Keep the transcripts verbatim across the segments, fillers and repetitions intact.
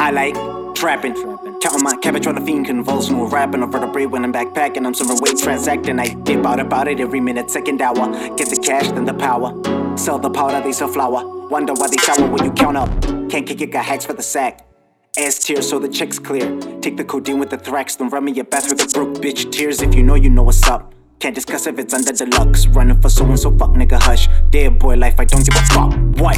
I like trapping, counting my cabbage while the fiend convulsing. We're rapping a vertebrae when I'm backpacking. I'm serving weight transacting. I dip out about it every minute, second hour. Get the cash, then the power. Sell the powder, they sell flour. Wonder why they sour when you count up. Can't kick it, got hacks for the sack. Ass tears so the check's clear. Take the codeine with the thrax, then run me a bath with the broke bitch tears. If you know, you know what's up. Can't discuss if it's under deluxe. Running for so and so, fuck nigga hush. Dead boy life, I don't give a fuck. What?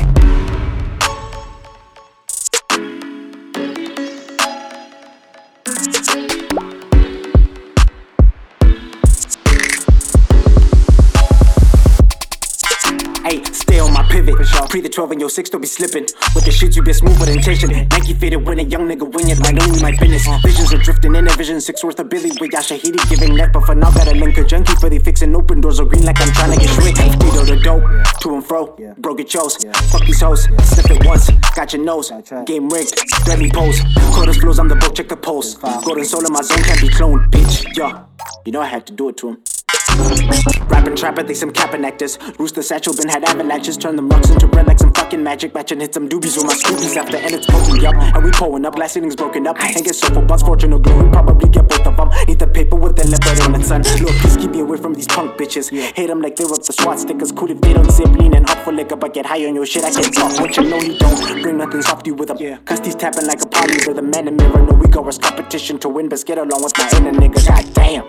Hey, stay on my pivot. Pre the twelve and your six, don't be slipping. With the shit, you be smooth with intention. Nike fitted when a young nigga wing it, like only my business. Visions are drifting in a vision, six worth of Billy. With Yashahidi giving neck, but for now got a link a junkie for they fixing open doors are green like I'm trying to get shrinked. Speedo the dope, to and fro, broke it chose. Fuck these hoes, sniff it once, got your nose. Game rigged, let me pose. Quarters flows, I'm the bro, check the pulse. Golden soul in my zone can't be cloned, bitch. Yo, you know I had to do it to him. Rapping trapper, they some capping actors. Rooster satchel been had avalanches. Turn them rocks into red like some fucking magic. Matching hit some doobies with my scoobies after and it's poking up. And we pulling up, glass ceilings broken up. And get soulful buzz, fortune or glory. Probably get both of them. Need the paper with the leopard on the sun. Lord, please keep me away from these punk bitches. Hate them like they're up the SWAT stickers. Cool if they don't sip, leaning up for liquor. But get high on your shit, I can't talk. What you know he don't. Bring nothing softy with them. Cause he's tapping like a poly. They're the man in mirror. No, we go as competition to win. But get along with my inner nigga. God damn.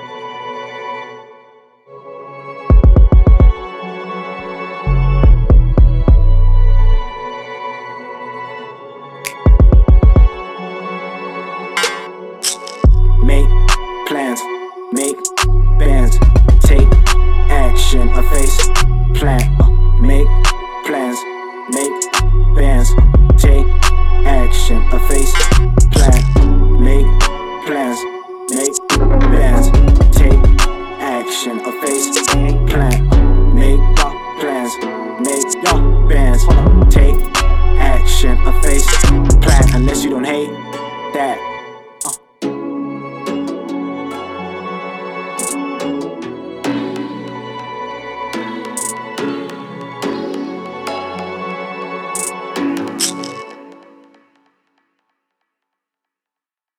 Make plans, make bands, take action, a face plan. Uh, make plans, make bands, take action, a face plan. Make plans, make bands, take action, a face plan. Make plans, make your bands, take action, a face plan. Unless you don't hate that.